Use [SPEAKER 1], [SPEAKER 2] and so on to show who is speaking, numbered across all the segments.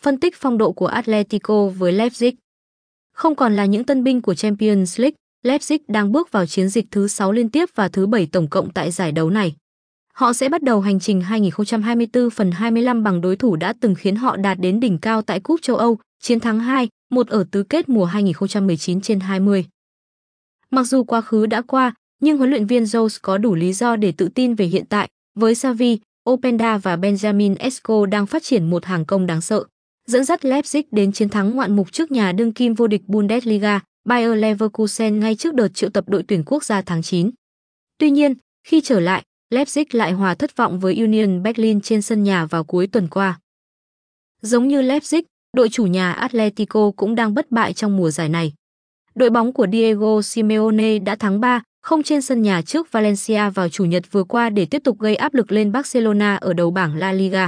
[SPEAKER 1] Phân tích phong độ của Atletico với Leipzig. Không còn là những tân binh của Champions League, Leipzig đang bước vào chiến dịch thứ 6 liên tiếp và thứ 7 tổng cộng tại giải đấu này. Họ sẽ bắt đầu hành trình 2024 phần 25 bằng đối thủ đã từng khiến họ đạt đến đỉnh cao tại Cúp châu Âu, chiến thắng 2-1 ở tứ kết mùa 2019/20. Mặc dù quá khứ đã qua, nhưng huấn luyện viên Jose có đủ lý do để tự tin về hiện tại, với Xavi, Openda và Benjamin Isco đang phát triển một hàng công đáng sợ, dẫn dắt Leipzig đến chiến thắng ngoạn mục trước nhà đương kim vô địch Bundesliga, Bayer Leverkusen ngay trước đợt triệu tập đội tuyển quốc gia tháng 9. Tuy nhiên, khi trở lại, Leipzig lại hòa thất vọng với Union Berlin trên sân nhà vào cuối tuần qua. Giống như Leipzig, đội chủ nhà Atletico cũng đang bất bại trong mùa giải này. Đội bóng của Diego Simeone đã thắng 3-0 trên sân nhà trước Valencia vào Chủ nhật vừa qua để tiếp tục gây áp lực lên Barcelona ở đầu bảng La Liga.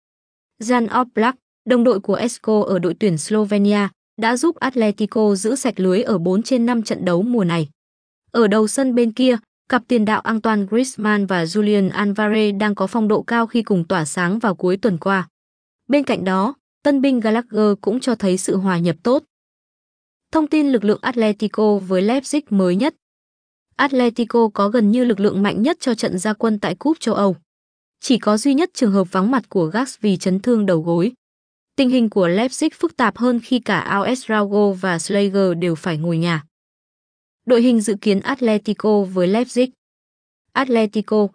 [SPEAKER 1] Jan Oblak, đồng đội của Isco ở đội tuyển Slovenia, đã giúp Atletico giữ sạch lưới ở 4 trên 5 trận đấu mùa này. Ở đầu sân bên kia, cặp tiền đạo Antoine Griezmann và Julian Alvarez đang có phong độ cao khi cùng tỏa sáng vào cuối tuần qua. Bên cạnh đó, tân binh Gallagher cũng cho thấy sự hòa nhập tốt. Thông tin lực lượng Atletico với Leipzig mới nhất. Atletico có gần như lực lượng mạnh nhất cho trận ra quân tại Cúp châu Âu. Chỉ có duy nhất trường hợp vắng mặt của Gakpo vì chấn thương đầu gối. Tình hình của Leipzig phức tạp hơn khi cả AS Raugo và Schlager đều phải ngồi nhà. Đội hình dự kiến Atletico với Leipzig. Atletico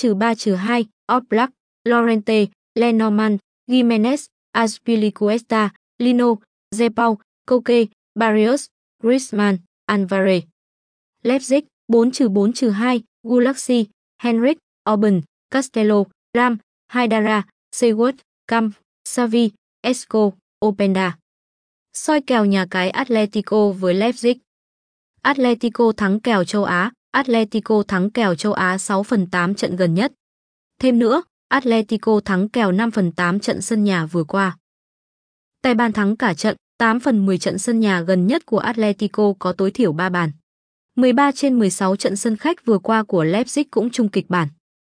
[SPEAKER 1] 5-3-2, Oblak, Llorente, Lenormand, Gimenez, Azpilicueta, Lino, Zepau, Koke, Barrios, Griezmann, Alvarez. Leipzig 4-4-2, Gulaxi, Henrik, Orban, Castello, Ram, Haidara, Seward, Camp, Xavi, Isco, Openda. Soi kèo nhà cái Atletico với Leipzig. Atletico thắng kèo châu Á. Atletico thắng kèo châu Á 6/8 trận gần nhất. Thêm nữa, Atletico thắng kèo 5/8 trận sân nhà vừa qua. Tài bàn thắng cả trận, 8/10 trận sân nhà gần nhất của Atletico có tối thiểu 3 bàn. 13 trên 16 trận sân khách vừa qua của Leipzig cũng chung kịch bản.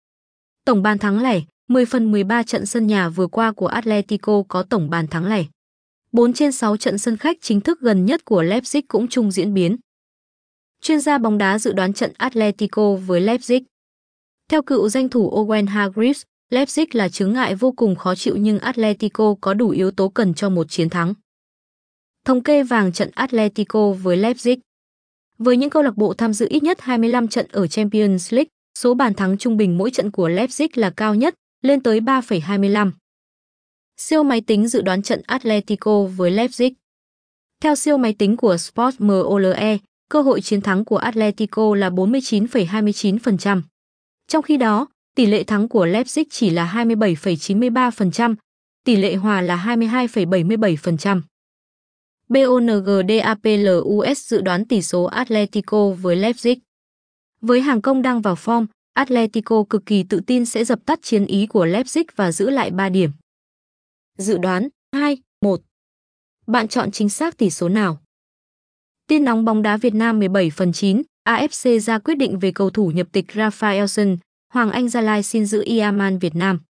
[SPEAKER 1] Tổng bàn thắng lẻ, 10/13 trận sân nhà vừa qua của Atletico có tổng bàn thắng lẻ. 4 trên 6 trận sân khách chính thức gần nhất của Leipzig cũng chung diễn biến. Chuyên gia bóng đá dự đoán trận Atletico với Leipzig. Theo cựu danh thủ Owen Hargreaves, Leipzig là chướng ngại vô cùng khó chịu nhưng Atletico có đủ yếu tố cần cho một chiến thắng. Thống kê vàng trận Atletico với Leipzig. Với những câu lạc bộ tham dự ít nhất 25 trận ở Champions League, số bàn thắng trung bình mỗi trận của Leipzig là cao nhất, lên tới 3,25. Siêu máy tính dự đoán trận Atletico với Leipzig. Theo siêu máy tính của Sports.mole, cơ hội chiến thắng của Atletico là 49,29%. Trong khi đó, tỷ lệ thắng của Leipzig chỉ là 27,93%, tỷ lệ hòa là 22,77%. BONGDAPLUS dự đoán tỷ số Atletico với Leipzig. Với hàng công đang vào form, Atletico cực kỳ tự tin sẽ dập tắt chiến ý của Leipzig và giữ lại 3 điểm. Dự đoán 2-1. Bạn chọn chính xác tỷ số nào? Tin nóng bóng đá Việt Nam 17/9, AFC ra quyết định về cầu thủ nhập tịch Rafaelson, Hoàng Anh Gia Lai xin giữ Yaman Việt Nam.